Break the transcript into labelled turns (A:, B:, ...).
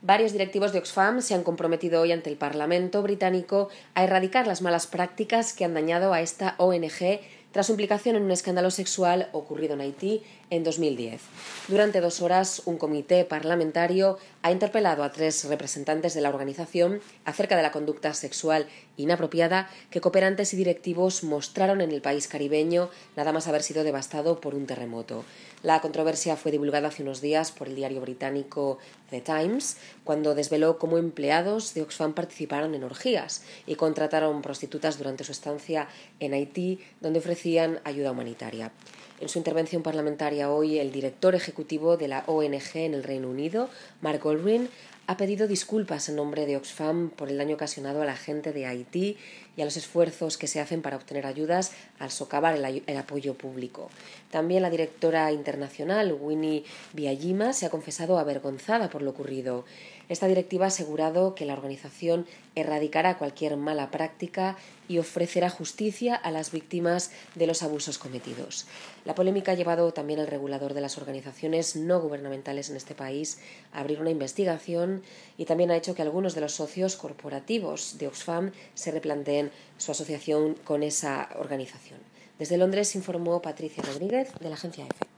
A: Varios directivos de Oxfam se han comprometido hoy ante el Parlamento británico a erradicar las malas prácticas que han dañado a esta ONG tras su implicación en un escándalo sexual ocurrido en Haití en 2010. Durante 2 horas, un comité parlamentario ha interpelado a 3 representantes de la organización acerca de la conducta sexual inapropiada que cooperantes y directivos mostraron en el país caribeño, nada más haber sido devastado por un terremoto. La controversia fue divulgada hace unos días por el diario británico The Times, cuando desveló cómo empleados de Oxfam participaron en orgías y contrataron prostitutas durante su estancia en Haití, donde ofrecían ayuda humanitaria. En su intervención parlamentaria hoy, el director ejecutivo de la ONG en el Reino Unido, Mark Goldring, ha pedido disculpas en nombre de Oxfam por el daño ocasionado a la gente de Haití y a los esfuerzos que se hacen para obtener ayudas al socavar el apoyo público. También la directora internacional, Winnie Byanyima, se ha confesado avergonzada por lo ocurrido. Esta directiva ha asegurado que la organización erradicará cualquier mala práctica y ofrecerá justicia a las víctimas de los abusos cometidos. La polémica ha llevado también al regulador de las organizaciones no gubernamentales en este país a abrir una investigación y también ha hecho que algunos de los socios corporativos de Oxfam se replanteen su asociación con esa organización. Desde Londres informó Patricia Rodríguez de la agencia EFE.